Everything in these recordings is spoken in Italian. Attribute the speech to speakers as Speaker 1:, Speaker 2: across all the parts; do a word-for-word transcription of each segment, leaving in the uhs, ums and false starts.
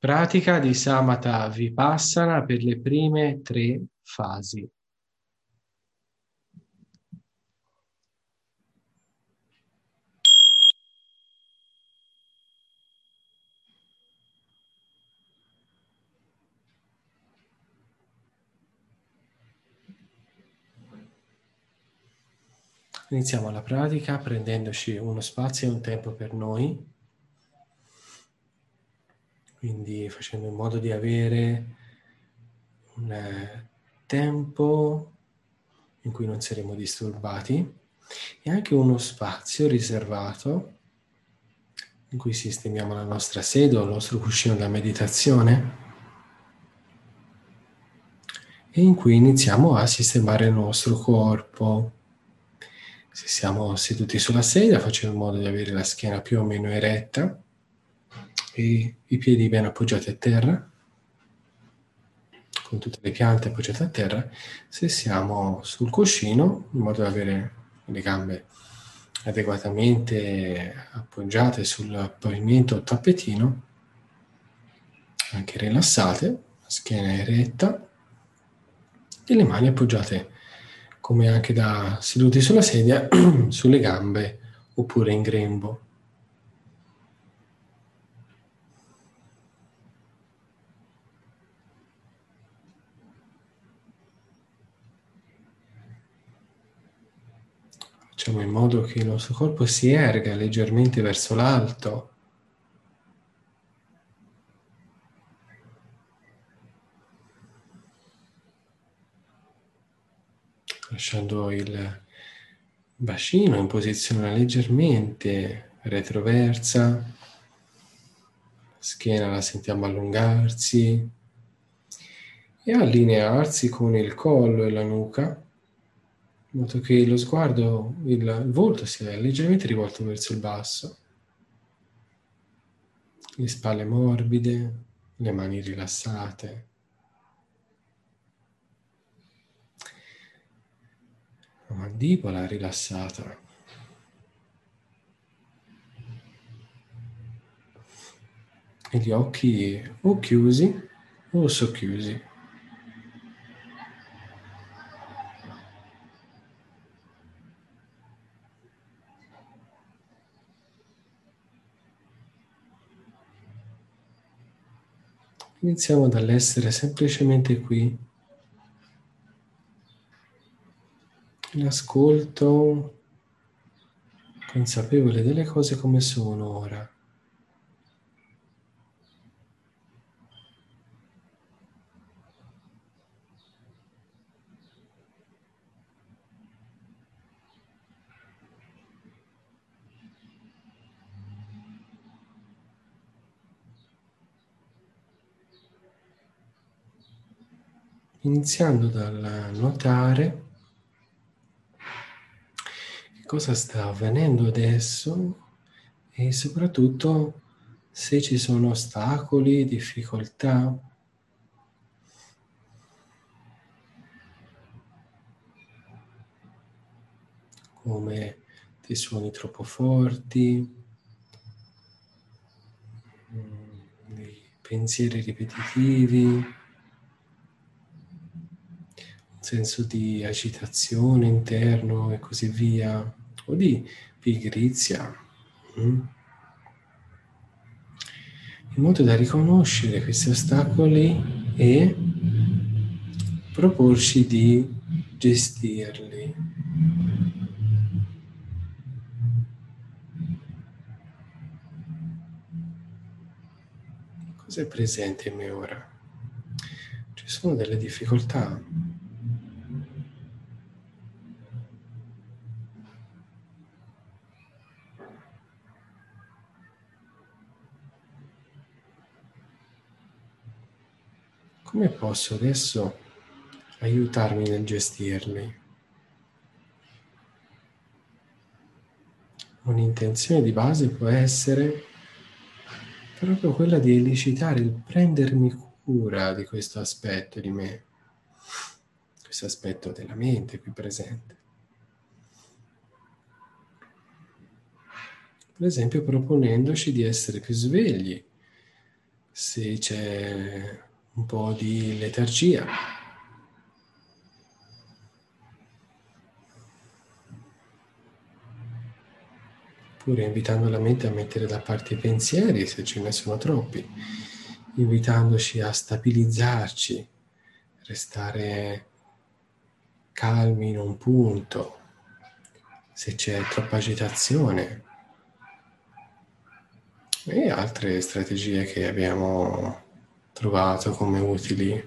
Speaker 1: Pratica di Samatha Vipassana per le prime tre fasi. Iniziamo la pratica prendendoci uno spazio e un tempo per noi, quindi facendo in modo di avere un eh, tempo in cui non saremo disturbati e anche uno spazio riservato in cui sistemiamo la nostra sedia o il nostro cuscino da meditazione e in cui iniziamo a sistemare il nostro corpo. Se siamo seduti sulla sedia, facciamo in modo di avere la schiena più o meno eretta e i piedi ben appoggiati a terra, con tutte le piante appoggiate a terra. Se siamo sul cuscino, in modo da avere le gambe adeguatamente appoggiate sul pavimento o tappetino, anche rilassate, la schiena eretta e le mani appoggiate, come anche da seduti sulla sedia, sulle gambe oppure in grembo. Facciamo in modo che il nostro corpo si erga leggermente verso l'alto, lasciando il bacino in posizione leggermente retroversa, la schiena la sentiamo allungarsi e allinearsi con il collo e la nuca, in modo che lo sguardo, il, il volto sia leggermente rivolto verso il basso, le spalle morbide, le mani rilassate. La mandibola rilassata. E gli occhi o chiusi o socchiusi. Iniziamo dall'essere semplicemente qui, in ascolto consapevole delle cose come sono ora. Iniziando dal notare che cosa sta avvenendo adesso e soprattutto se ci sono ostacoli, difficoltà. Come dei suoni troppo forti, dei pensieri ripetitivi, un senso di agitazione interno e così via, o di pigrizia, in modo da riconoscere questi ostacoli e proporci di gestirli. Cos'è presente in me ora? Ci sono delle difficoltà? Come posso adesso aiutarmi nel gestirli? Un'intenzione di base può essere proprio quella di elicitare il prendermi cura di questo aspetto di me, questo aspetto della mente qui presente. Per esempio proponendoci di essere più svegli se c'è un po' di letargia. Oppure invitando la mente a mettere da parte i pensieri, se ce ne sono troppi, invitandoci a stabilizzarci, restare calmi in un punto, se c'è troppa agitazione, e altre strategie che abbiamo trovato come utili.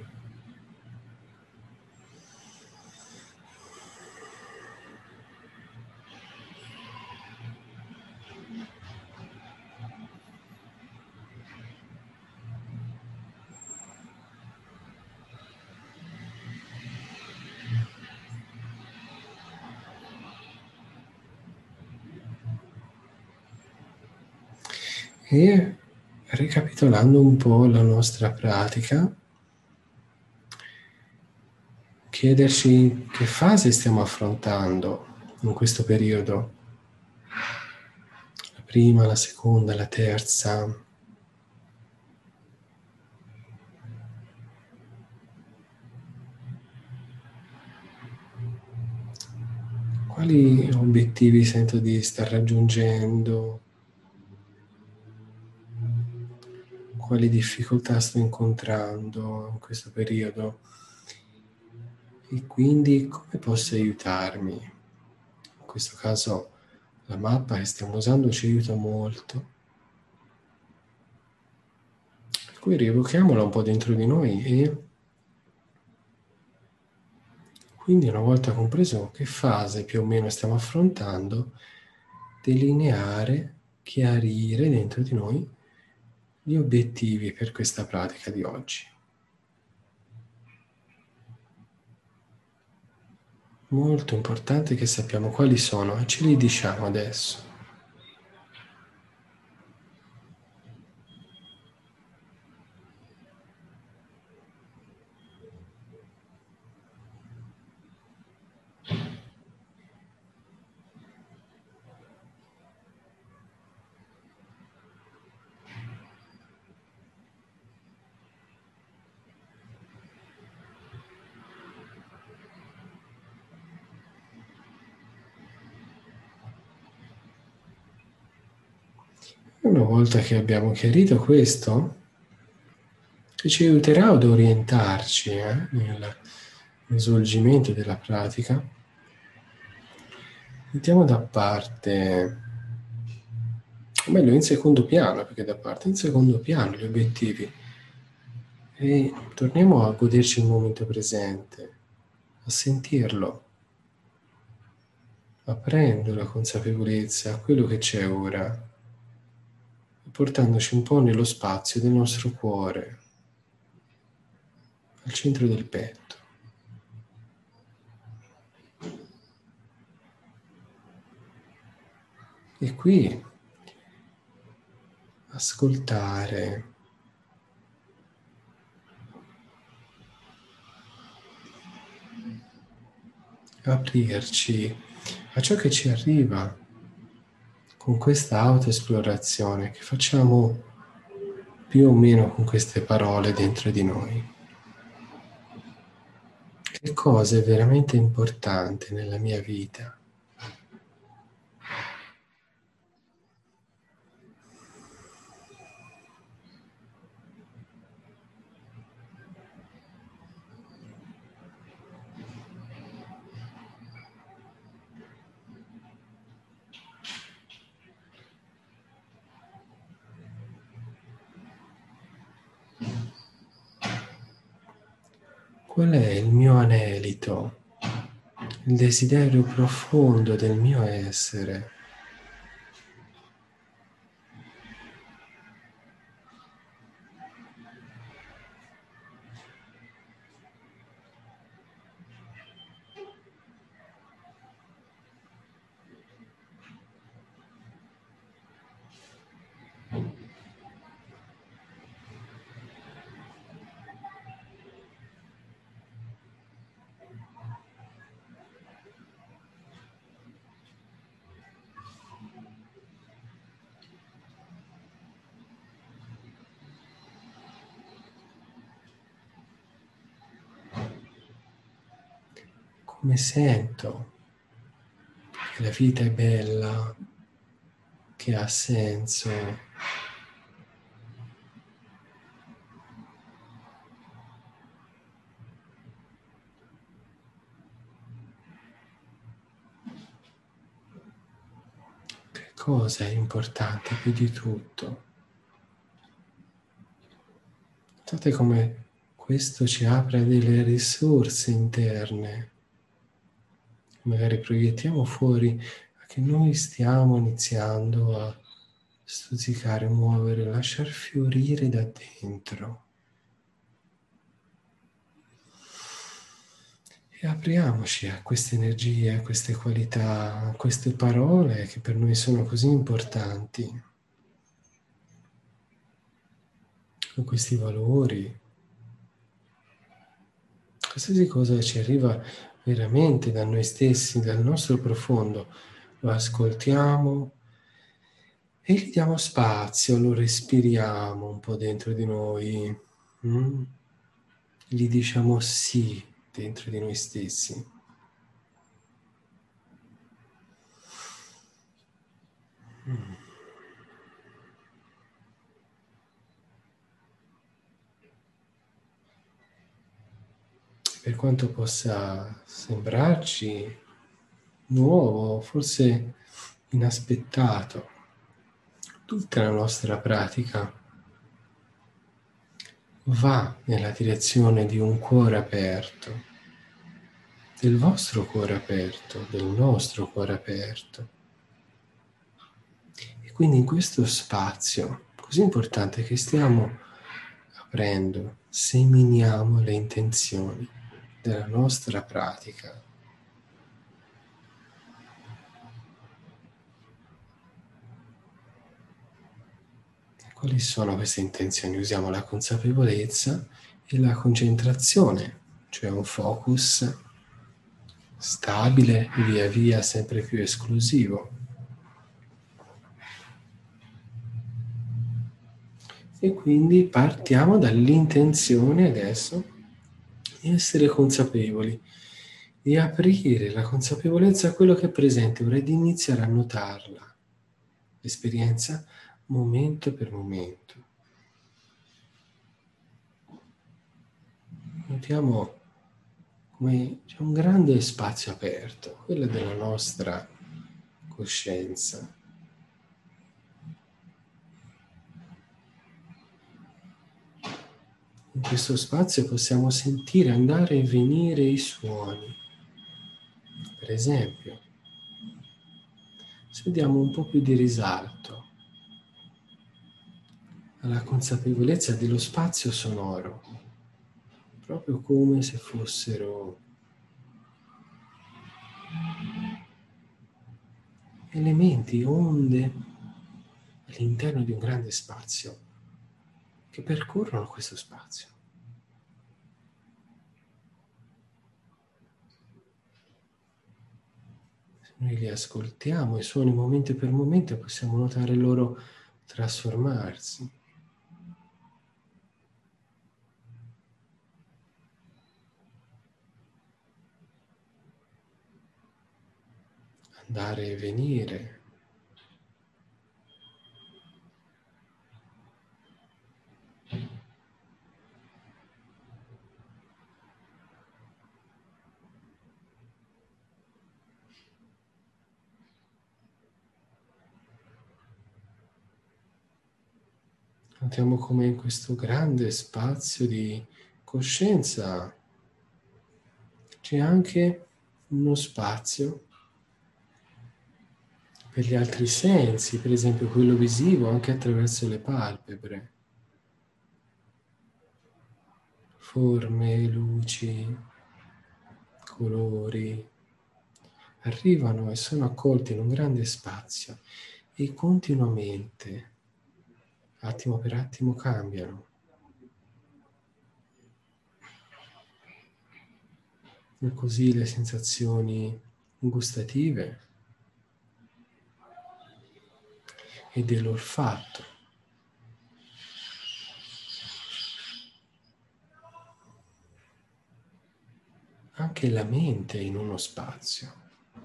Speaker 1: E ricapitolando un po' la nostra pratica, chiederci che fase stiamo affrontando in questo periodo. La prima, la seconda, la terza. Quali obiettivi sento di star raggiungendo? Quali difficoltà sto incontrando in questo periodo? E quindi come posso aiutarmi? In questo caso la mappa che stiamo usando ci aiuta molto. Per cui rievochiamola un po' dentro di noi e quindi, una volta compreso che fase più o meno stiamo affrontando, delineare, chiarire dentro di noi gli obiettivi per questa pratica di oggi. Molto importante che sappiamo quali sono e ce li diciamo adesso. Una volta che abbiamo chiarito questo, che ci aiuterà ad orientarci eh, nel, nel svolgimento della pratica, mettiamo da parte, o meglio in secondo piano, perché da parte in secondo piano gli obiettivi, e torniamo a goderci il momento presente, a sentirlo, aprendo la consapevolezza a quello che c'è ora, portandoci un po' nello spazio del nostro cuore, al centro del petto. E qui ascoltare, aprirci a ciò che ci arriva con questa autoesplorazione che facciamo più o meno con queste parole dentro di noi. Che cosa è veramente importante nella mia vita? Qual è il mio anelito, il desiderio profondo del mio essere? come sento che la vita è bella, che ha senso. Che cosa è importante più di tutto? Notate come questo ci apre delle risorse interne. Magari proiettiamo fuori a che noi stiamo iniziando a stuzzicare, muovere, lasciar fiorire da dentro. E apriamoci a queste energie, a queste qualità, a queste parole che per noi sono così importanti, a questi valori. Qualsiasi cosa ci arriva veramente da noi stessi, dal nostro profondo, lo ascoltiamo e gli diamo spazio, lo respiriamo un po' dentro di noi, mm? Gli diciamo sì dentro di noi stessi. Mm. Per quanto possa sembrarci nuovo, forse inaspettato, tutta la nostra pratica va nella direzione di un cuore aperto, del vostro cuore aperto, del nostro cuore aperto. E quindi in questo spazio così importante che stiamo aprendo, seminiamo le intenzioni della nostra pratica. Quali sono queste intenzioni? Usiamo la consapevolezza e la concentrazione, cioè un focus stabile, via via sempre più esclusivo. E quindi partiamo dall'intenzione adesso di essere consapevoli, di aprire la consapevolezza a quello che è presente ora e di iniziare a notarla, l'esperienza momento per momento. Notiamo come c'è un grande spazio aperto, quello della nostra coscienza. In questo spazio possiamo sentire andare e venire i suoni. Per esempio, se diamo un po' più di risalto alla consapevolezza dello spazio sonoro, proprio come se fossero elementi, onde all'interno di un grande spazio che percorrono questo spazio. Se noi li ascoltiamo, i suoni momento per momento, possiamo notare il loro trasformarsi. Andare e venire. Notiamo come in questo grande spazio di coscienza c'è anche uno spazio per gli altri sensi, per esempio quello visivo, anche attraverso le palpebre. Forme, luci, colori arrivano e sono accolti in un grande spazio e continuamente, attimo per attimo, cambiano. E così le sensazioni gustative e dell'olfatto anche la mente in uno spazio.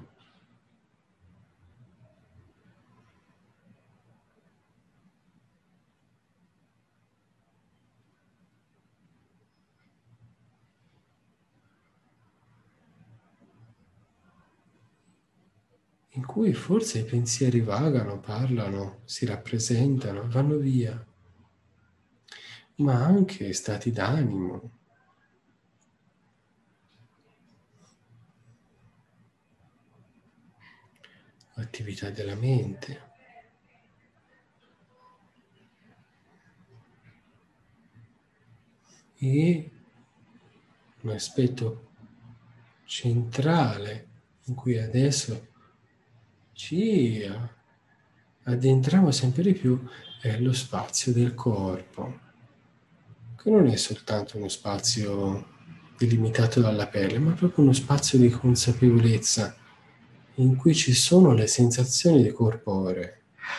Speaker 1: In cui forse i pensieri vagano, parlano, si rappresentano, vanno via, ma anche stati d'animo, attività della mente. E un aspetto centrale in cui adesso ci addentriamo sempre di più è lo spazio del corpo, che non è soltanto uno spazio delimitato dalla pelle, ma proprio uno spazio di consapevolezza in cui ci sono le sensazioni corporee.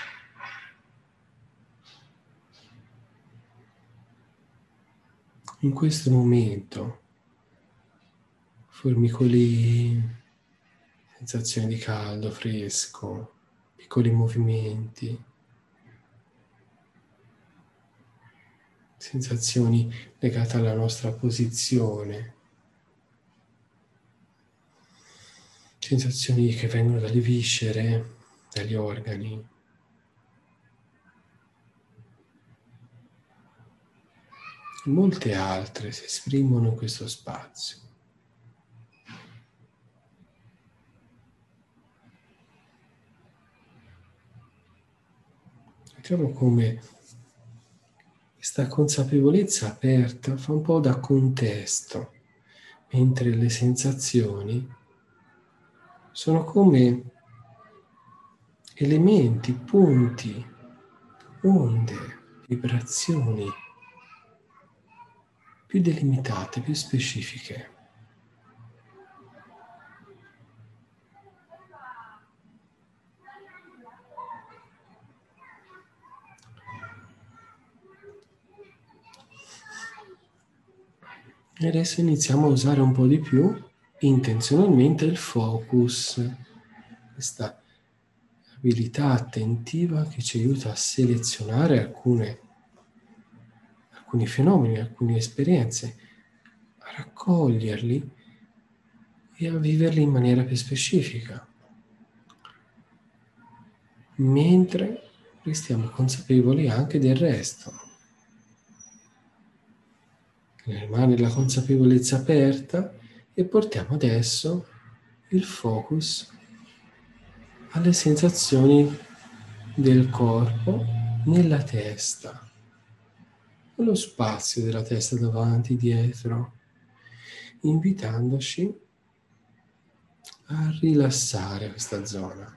Speaker 1: In questo momento, formicoli, sensazioni di caldo, fresco, piccoli movimenti, sensazioni legate alla nostra posizione, sensazioni che vengono dalle viscere, dagli organi. Molte altre si esprimono in questo spazio. Vediamo come questa consapevolezza aperta fa un po' da contesto, mentre le sensazioni sono come elementi, punti, onde, vibrazioni più delimitate, più specifiche. E adesso iniziamo a usare un po' di più intenzionalmente il focus, questa abilità attentiva che ci aiuta a selezionare alcune, alcuni fenomeni, alcune esperienze, a raccoglierli e a viverli in maniera più specifica, mentre restiamo consapevoli anche del resto. Rimane la consapevolezza aperta e portiamo adesso il focus alle sensazioni del corpo nella testa, nello spazio della testa davanti, dietro, invitandoci a rilassare questa zona.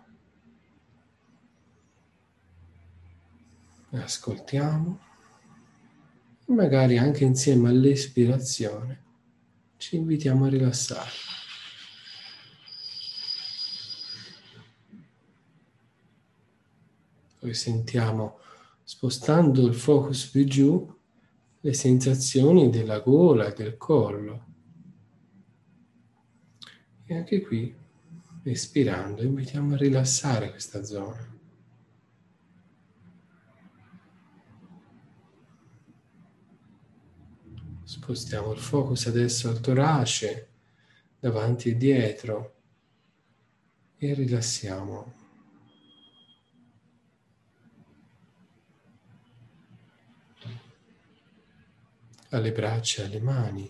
Speaker 1: Ascoltiamo e magari anche insieme all'espirazione ci invitiamo a rilassare. Poi sentiamo, spostando il focus più giù, le sensazioni della gola e del collo. E anche qui, espirando, invitiamo a rilassare questa zona. Spostiamo il focus adesso al torace, davanti e dietro, e rilassiamo. Alle braccia e alle mani.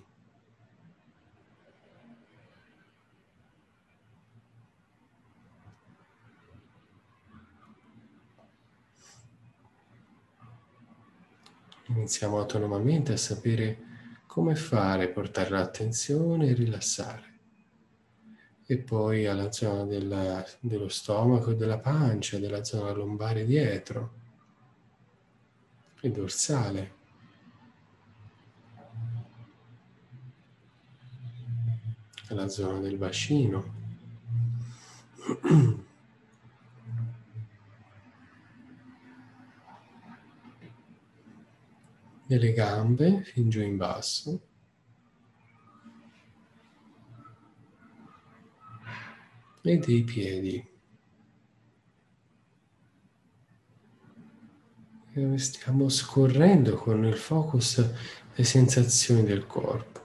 Speaker 1: Iniziamo autonomamente a sapere come fare, portare l'attenzione e rilassare. E poi alla zona della, dello stomaco e della pancia, della zona lombare dietro e dorsale. Alla zona del bacino. Delle gambe fin giù in basso. e dei piedi. E stiamo scorrendo con il focus le sensazioni del corpo.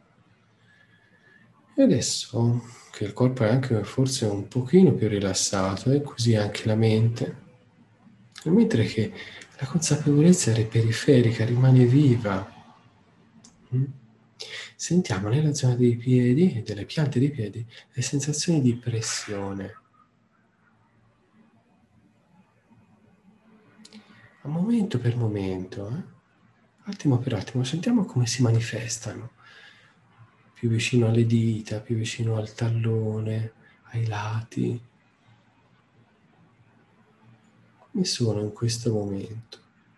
Speaker 1: E adesso che il corpo è anche forse un pochino più rilassato e così anche la mente, mentre che la consapevolezza periferica rimane viva, sentiamo nella zona dei piedi e delle piante dei piedi le sensazioni di pressione. A momento per momento, eh? attimo per attimo, sentiamo come si manifestano. Più vicino alle dita, più vicino al tallone, ai lati. Come sono in questo momento?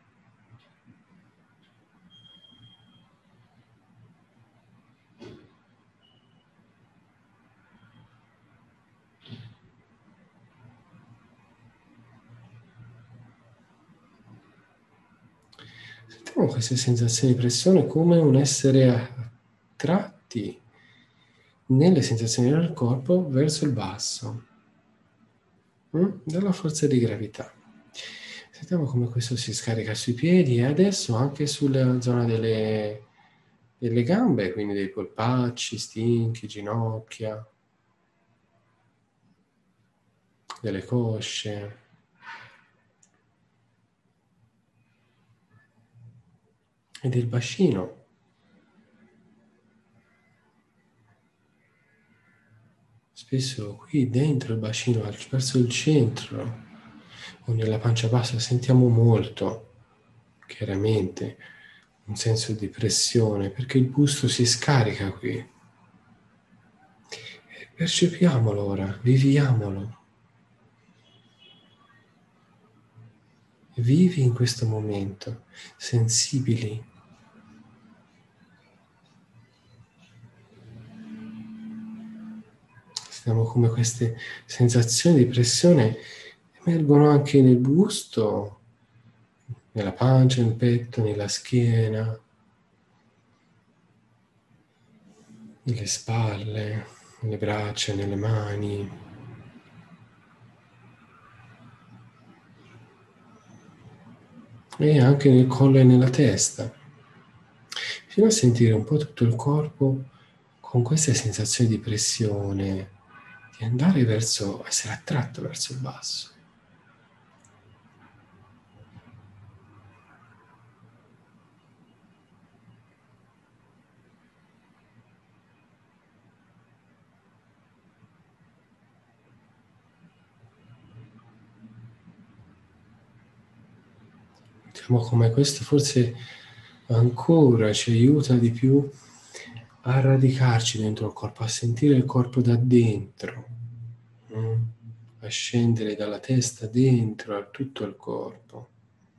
Speaker 1: Sentiamo queste sensazioni di pressione come un essere attratti nelle sensazioni del corpo verso il basso, hm? dalla forza di gravità. Sentiamo come questo si scarica sui piedi e adesso anche sulla zona delle, delle gambe, quindi dei polpacci, stinchi, ginocchia, delle cosce. E del bacino. Spesso qui dentro il bacino, verso il centro o nella pancia bassa, sentiamo molto, chiaramente, un senso di pressione, perché il busto si scarica qui. E percepiamolo ora, viviamolo. Vivi in questo momento, sensibili. Sentiamo come queste sensazioni di pressione emergono anche nel busto, nella pancia, nel petto, nella schiena, nelle spalle, nelle braccia, nelle mani. E anche nel collo e nella testa. Fino a sentire un po' tutto il corpo con queste sensazioni di pressione, di andare verso, essere attratto verso il basso. Vediamo come questo forse ancora ci aiuta di più a radicarci dentro il corpo, a sentire il corpo da dentro, mm? a scendere dalla testa dentro a tutto il corpo.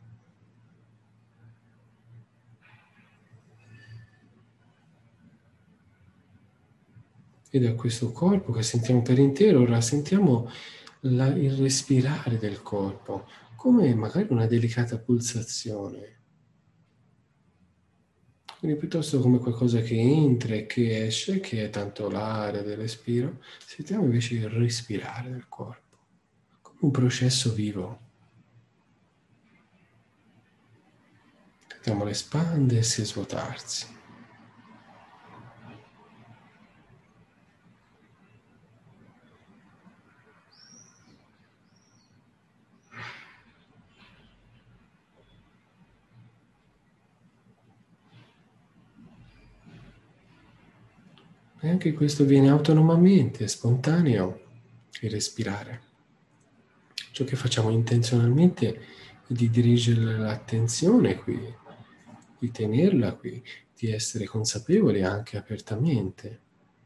Speaker 1: E da questo corpo che sentiamo per intero, ora sentiamo la, il respirare del corpo, come magari una delicata pulsazione. Quindi piuttosto come qualcosa che entra e che esce, che è tanto l'aria del respiro, sentiamo invece il respirare del corpo, come un processo vivo. Sentiamo l'espandersi e svuotarsi. E anche questo viene autonomamente, spontaneo, il respirare. Ciò che facciamo intenzionalmente è di dirigere l'attenzione qui, di tenerla qui, di essere consapevoli anche apertamente.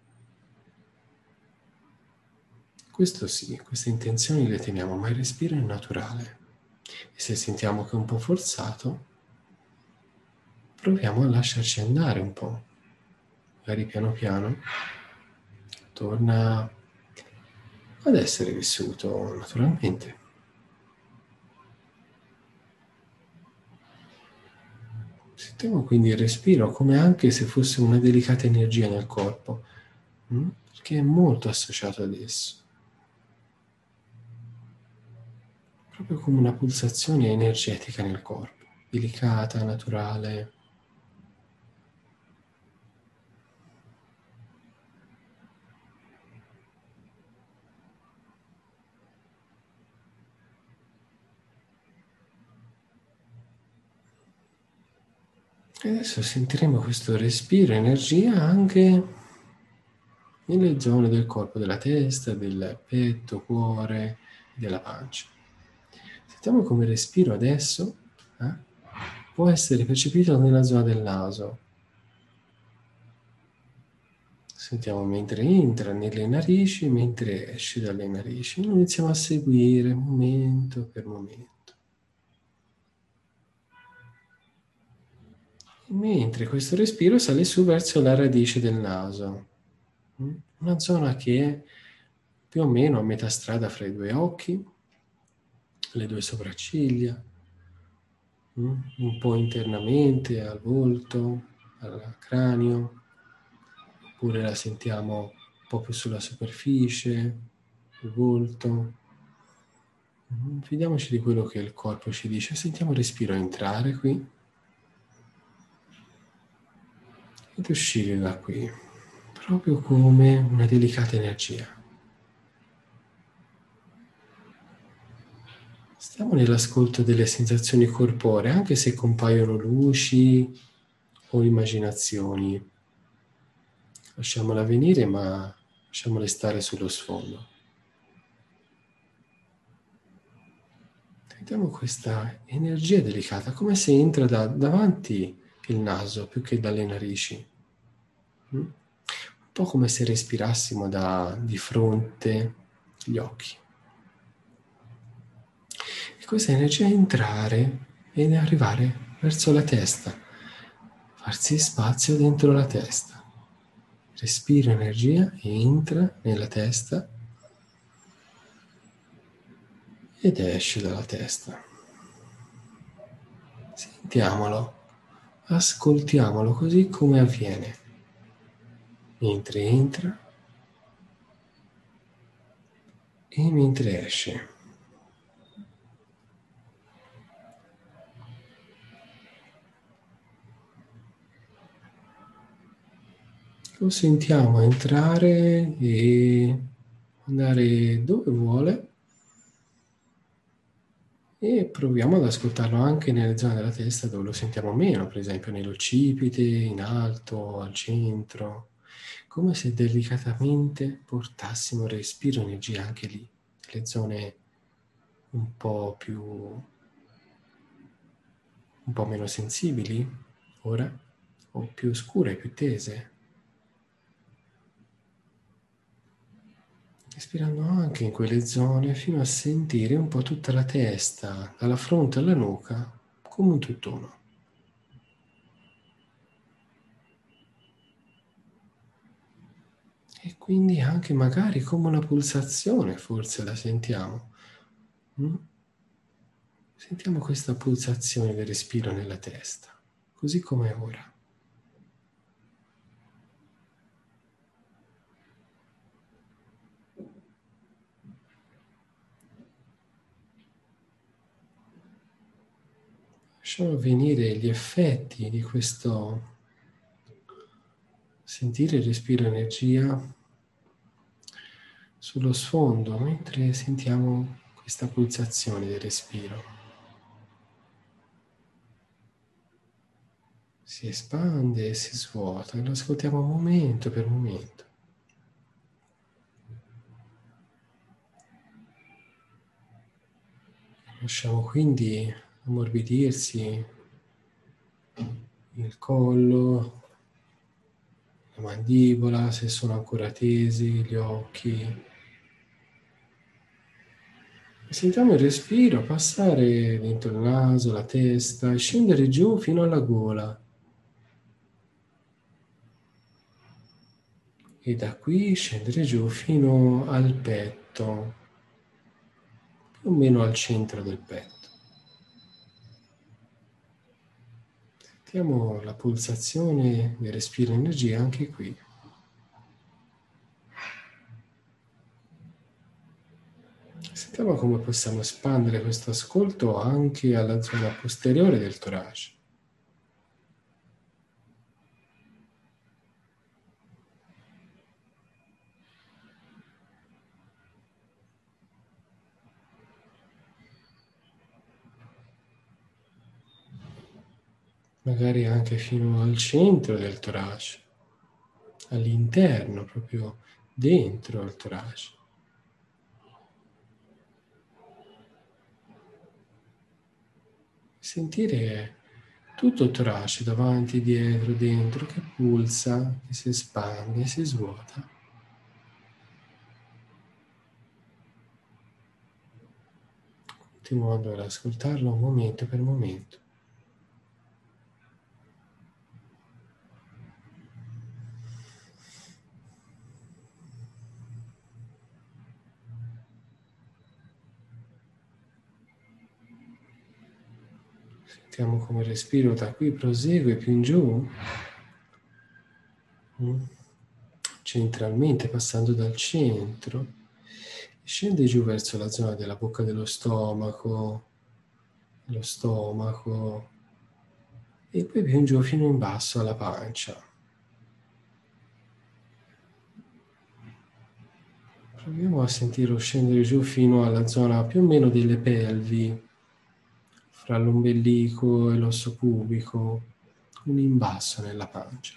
Speaker 1: Questo sì, queste intenzioni le teniamo, ma il respiro è naturale. E se sentiamo che è un po' forzato, proviamo a lasciarci andare un po'. Magari piano piano torna ad essere vissuto naturalmente. Sentiamo quindi il respiro come anche se fosse una delicata energia nel corpo, che è molto associato ad esso. proprio come una pulsazione energetica nel corpo, delicata, naturale. E adesso sentiremo questo respiro, energia anche nelle zone del corpo, della testa, del petto, cuore, della pancia. Sentiamo come il respiro adesso eh, può essere percepito nella zona del naso. Sentiamo mentre entra nelle narici, mentre esce dalle narici. Noi iniziamo a seguire momento per momento. Mentre questo respiro sale su verso la radice del naso, una zona che è più o meno a metà strada fra i due occhi, le due sopracciglia, un po' internamente al volto, al cranio, oppure la sentiamo un po' più sulla superficie, il volto. Fidiamoci di quello che il corpo ci dice. Sentiamo il respiro entrare qui ed uscire da qui, proprio come una delicata energia. Stiamo nell'ascolto delle sensazioni corporee, anche se compaiono luci o immaginazioni. Lasciamole venire, ma lasciamole stare sullo sfondo. Sentiamo questa energia delicata, come se entra da davanti il naso più che dalle narici. Un po' come se respirassimo da di fronte gli occhi. E questa energia entrare ed arrivare verso la testa, farsi spazio dentro la testa. Respira energia, entra nella testa ed esce dalla testa. Sentiamolo, ascoltiamolo così come avviene. Mentre entra e mentre esce. Lo sentiamo entrare e andare dove vuole e proviamo ad ascoltarlo anche nelle zone della testa dove lo sentiamo meno, per esempio nell'occipite, in alto, al centro, come se delicatamente portassimo il respiro energia anche lì, le zone un po' più un po' meno sensibili ora o più scure, più tese. Respirando anche in quelle zone fino a sentire un po' tutta la testa, dalla fronte alla nuca, come un tutt'uno. E quindi anche magari come una pulsazione, forse la sentiamo. Mm? Sentiamo questa pulsazione del respiro nella testa, così come è ora. Lasciamo venire gli effetti di questo sentire il respiro energia sullo sfondo mentre sentiamo questa pulsazione del respiro. Si espande e si svuota e lo ascoltiamo momento per momento. Lasciamo quindi ammorbidirsi il collo, la mandibola, se sono ancora tesi, gli occhi. E sentiamo il respiro passare dentro il naso, la testa e scendere giù fino alla gola. E da qui scendere giù fino al petto, più o meno al centro del petto. Sentiamo la pulsazione del respiro energia anche qui. Sentiamo Sentiamo come possiamo espandere questo ascolto anche alla zona posteriore del torace. Magari anche fino al centro del torace, all'interno, proprio dentro il torace. Sentire tutto il torace, davanti, dietro, dentro, che pulsa, che si espande, si svuota. Continuando ad ascoltarlo momento per momento. Sentiamo come il respiro da qui prosegue più in giù, centralmente, passando dal centro, scende giù verso la zona della bocca dello stomaco, lo stomaco, e poi più in giù fino in basso alla pancia. Proviamo a sentirlo scendere giù fino alla zona più o meno delle pelvi, fra l'ombelico e l'osso pubico, un imbasso nella pancia.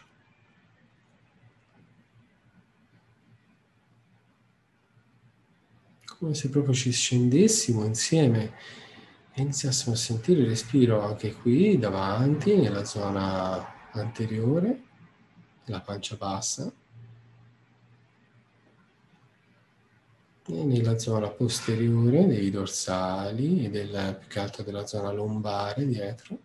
Speaker 1: Come se proprio ci scendessimo insieme e iniziassimo a sentire il respiro anche qui davanti, nella zona anteriore, la pancia bassa, e nella zona posteriore dei dorsali e del, più che altro della zona lombare dietro,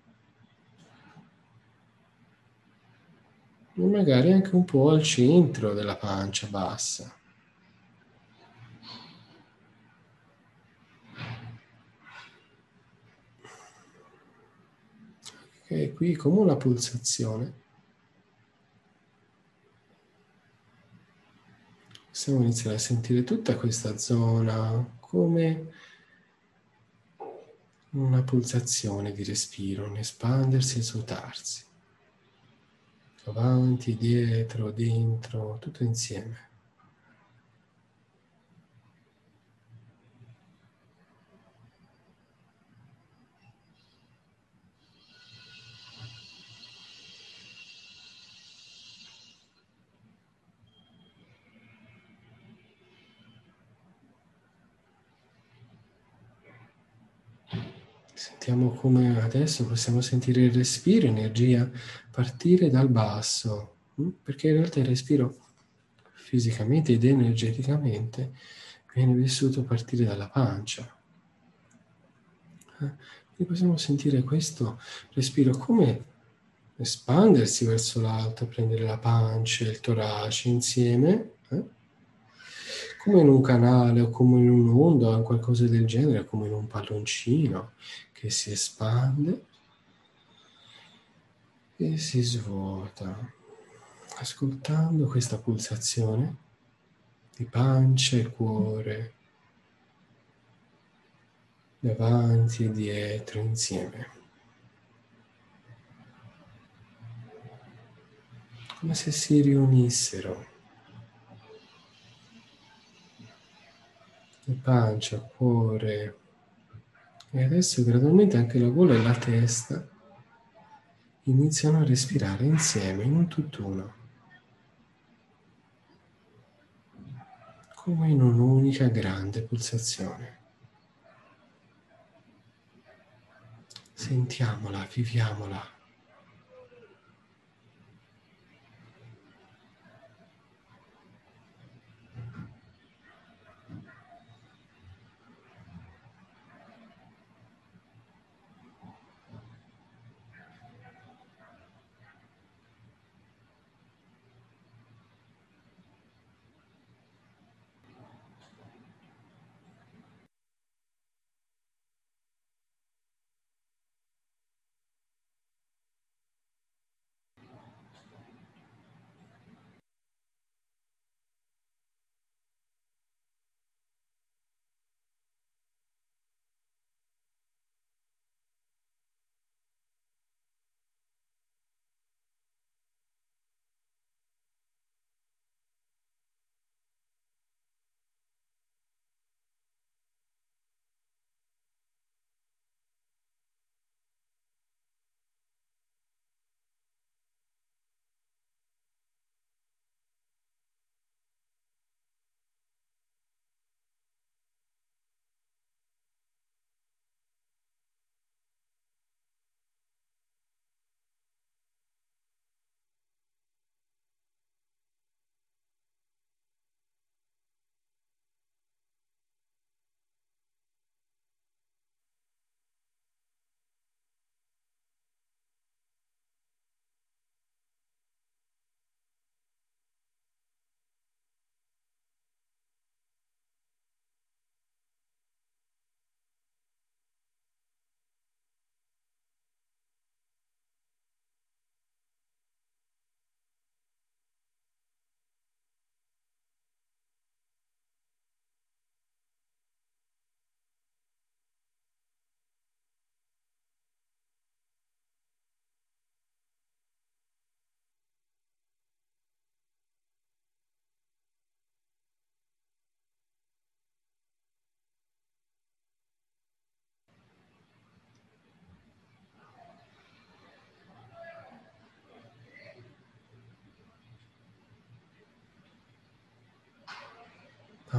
Speaker 1: e magari anche un po' al centro della pancia bassa. E qui come una pulsazione. Possiamo iniziare a sentire tutta questa zona come una pulsazione di respiro, un espandersi e svuotarsi. Avanti, dietro, dentro, tutto insieme. Sentiamo come adesso possiamo sentire il respiro, energia partire dal basso, perché in realtà il respiro fisicamente ed energeticamente viene vissuto a partire dalla pancia. Quindi possiamo sentire questo respiro come espandersi verso l'alto, prendere la pancia e il torace insieme, eh? Come in un canale o come in un'onda o in qualcosa del genere, come in un palloncino che si espande e si svuota, ascoltando questa pulsazione di pancia e cuore, davanti e dietro insieme, come se si riunissero. E pancia, cuore, e adesso gradualmente anche la gola e la testa iniziano a respirare insieme in un tutt'uno, come in un'unica grande pulsazione. Sentiamola, viviamola.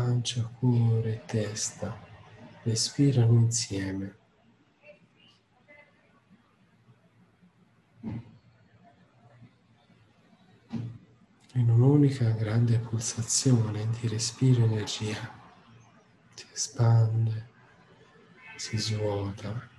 Speaker 1: pancia, cuore e testa respirano insieme. In un'unica grande pulsazione di respiro energia si espande, si svuota.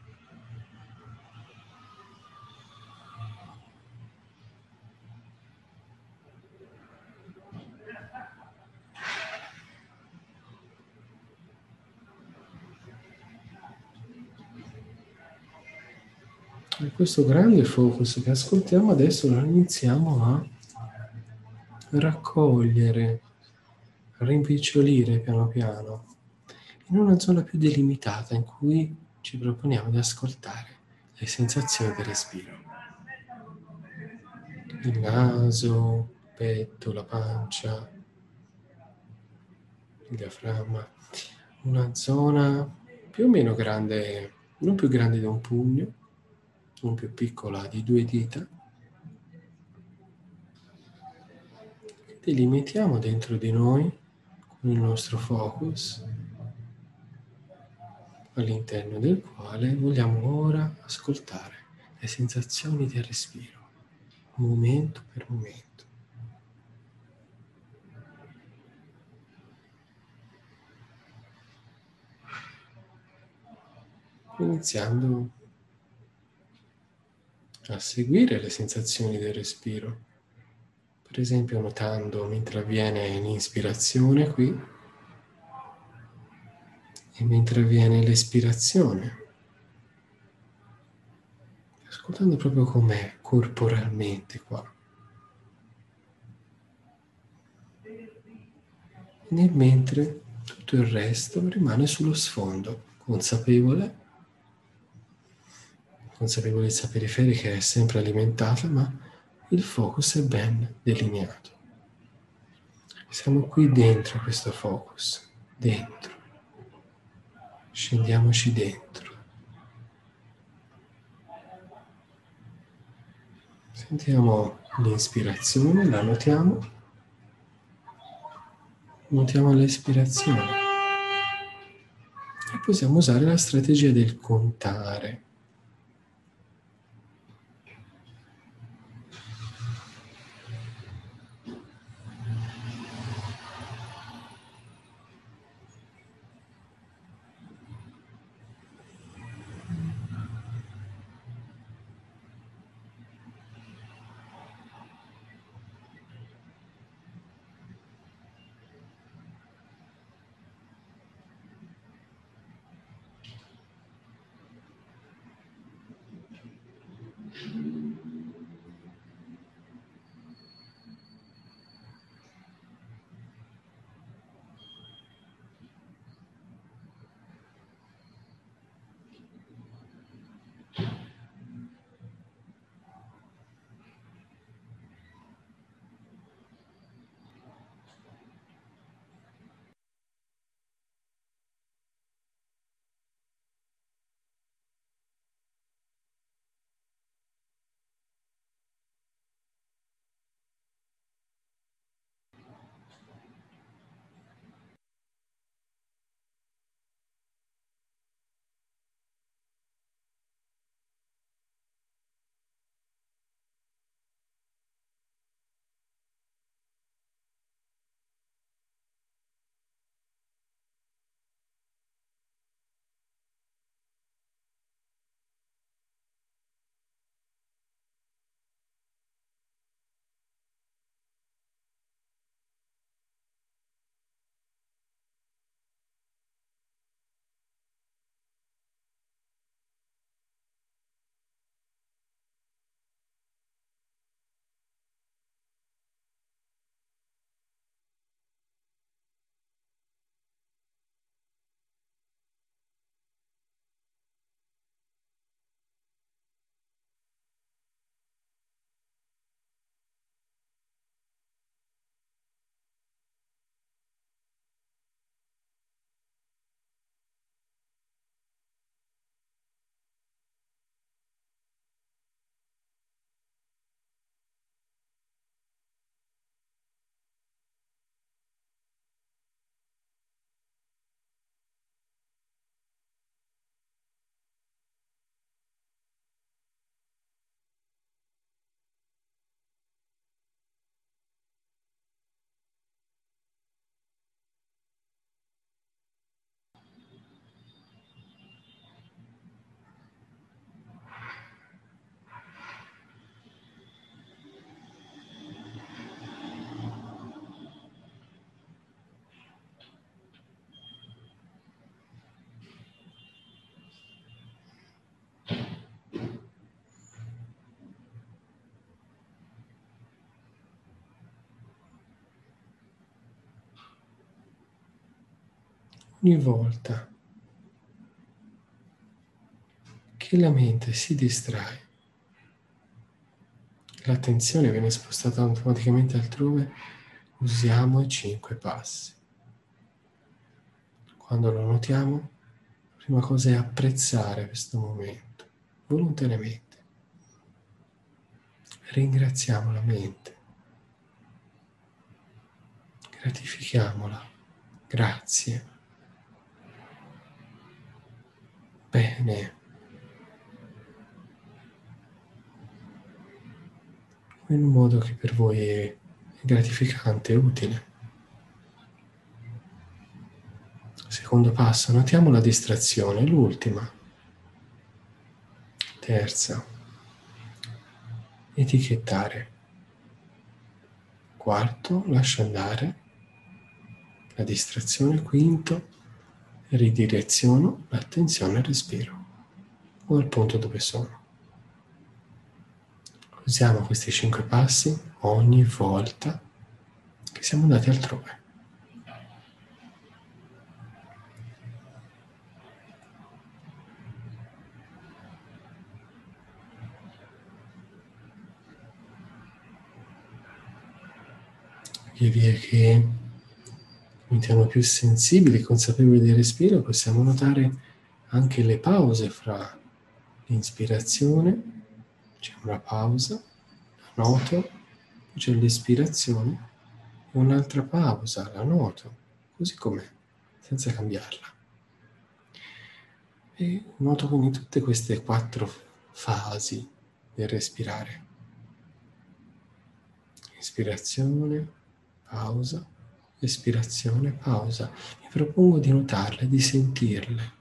Speaker 1: E questo grande focus che ascoltiamo adesso lo iniziamo a raccogliere, rimpicciolire piano piano in una zona più delimitata in cui ci proponiamo di ascoltare le sensazioni del respiro. Il naso, il petto, la pancia, il diaframma, una zona più o meno grande, non più grande di un pugno, non più piccola di due dita. Delimitiamo dentro di noi con il nostro focus, all'interno del quale vogliamo ora ascoltare le sensazioni del respiro, momento per momento. Iniziando a seguire le sensazioni del respiro, per esempio notando mentre avviene l'inspirazione qui e mentre avviene l'espirazione, ascoltando proprio com'è corporalmente qua. Nel mentre tutto il resto rimane sullo sfondo, consapevole, consapevolezza periferica è sempre alimentata, ma il focus è ben delineato. Siamo qui dentro questo focus, dentro. Scendiamoci dentro. Sentiamo l'inspirazione, la notiamo. Notiamo l'espirazione. E possiamo usare la strategia del contare. ogni volta che la mente si distrae, l'attenzione viene spostata automaticamente altrove, usiamo i cinque passi. Quando lo notiamo, la prima cosa è apprezzare questo momento, volontariamente. Ringraziamo la mente, gratifichiamola, grazie, bene, in un modo che per voi è gratificante e utile. Secondo passo, notiamo la distrazione, l'ultima. Terza, etichettare. Quarto, lascia andare la distrazione. Quinto, ridireziono l'attenzione al respiro o al punto dove sono. Usiamo questi cinque passi ogni volta che siamo andati altrove. Via via che diventiamo più sensibili e consapevoli del respiro, possiamo notare anche le pause fra l'inspirazione, c'è una pausa, la noto, poi c'è l'ispirazione e un'altra pausa, la noto, così com'è, senza cambiarla. E noto quindi tutte queste quattro fasi del respirare. Ispirazione, pausa, espirazione, pausa. Mi propongo di notarle, di sentirle.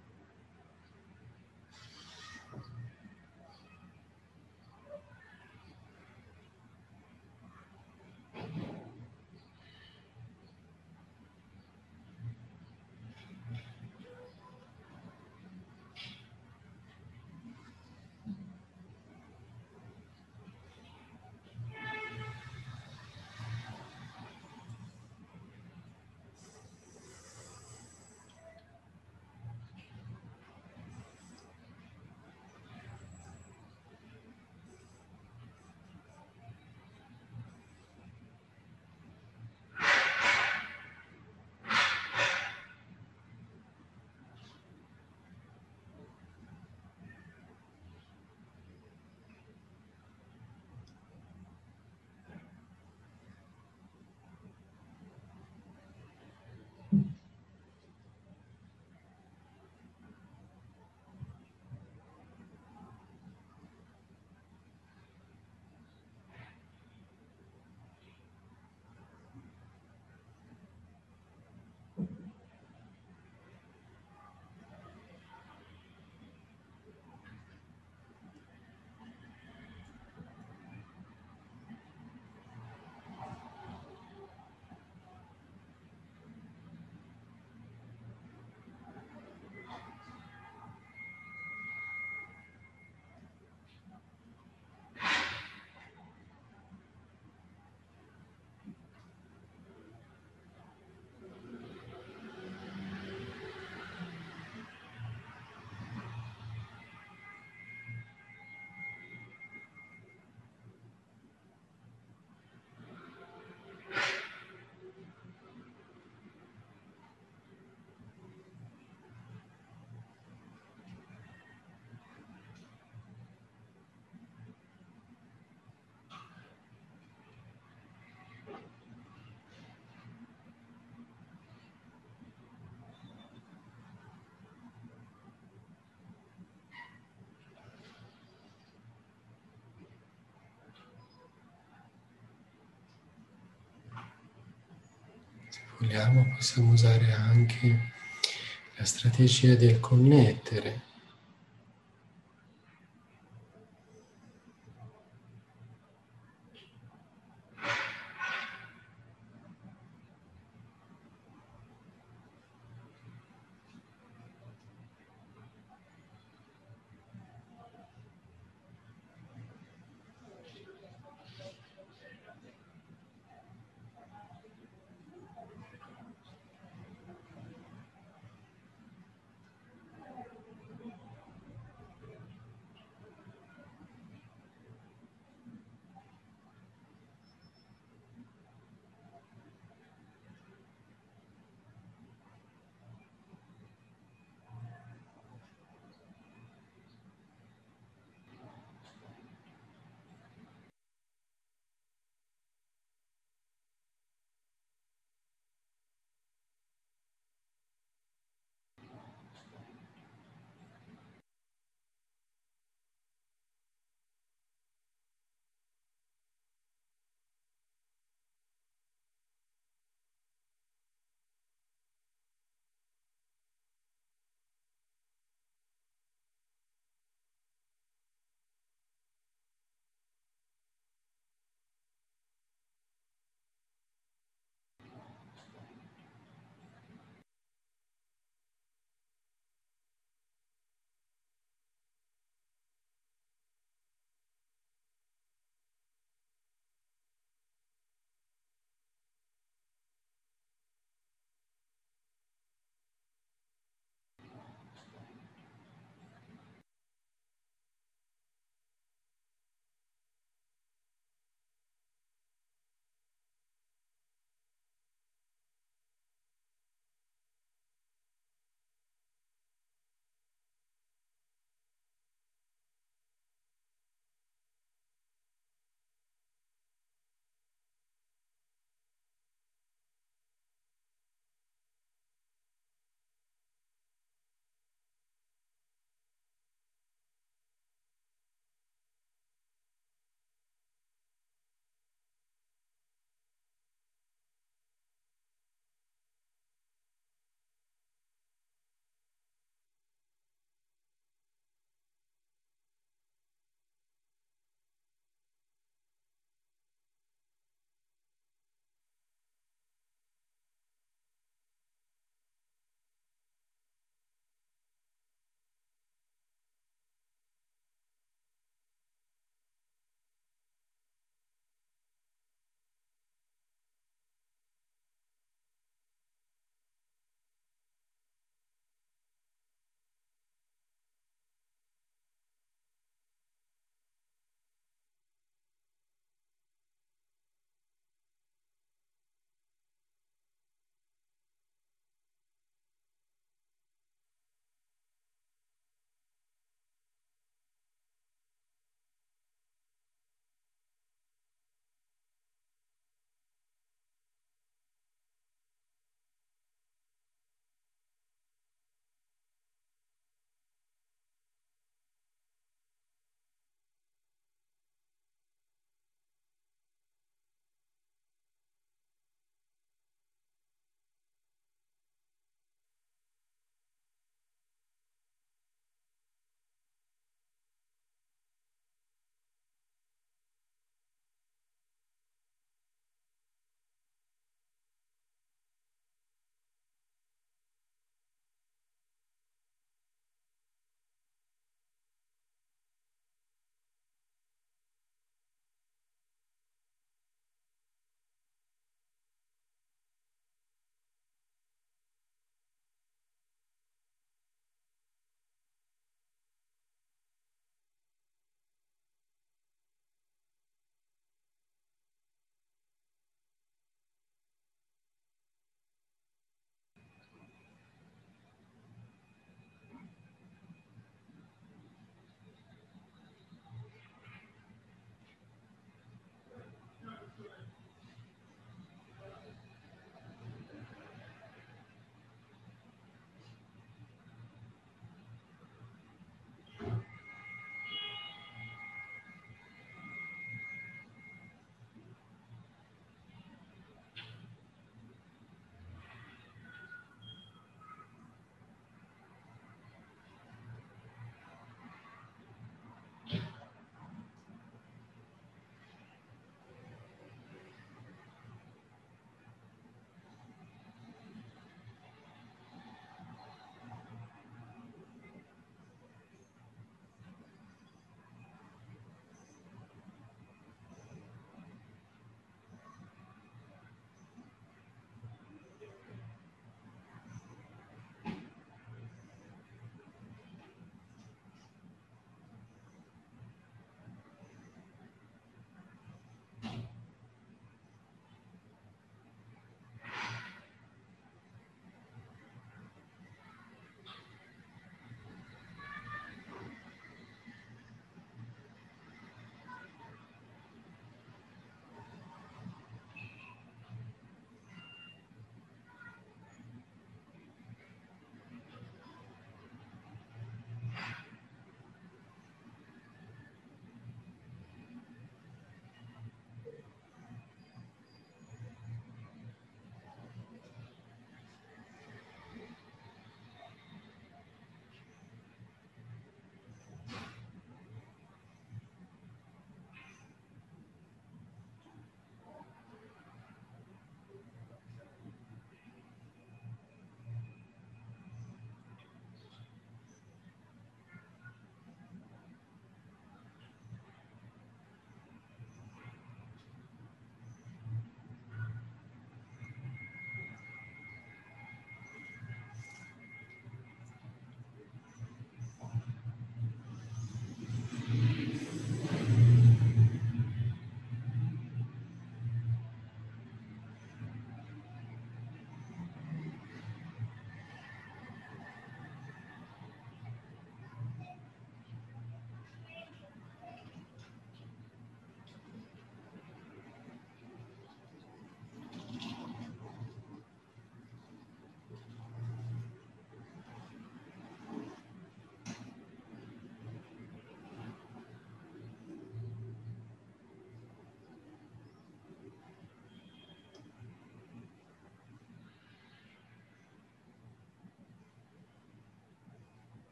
Speaker 1: Se vogliamo possiamo usare anche la strategia del connettere.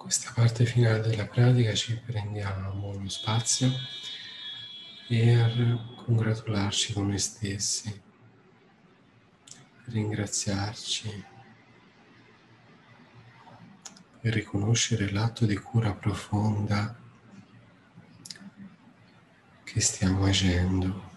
Speaker 1: questa parte finale della pratica ci prendiamo uno spazio per congratularci con noi stessi, per ringraziarci, per riconoscere l'atto di cura profonda che stiamo agendo.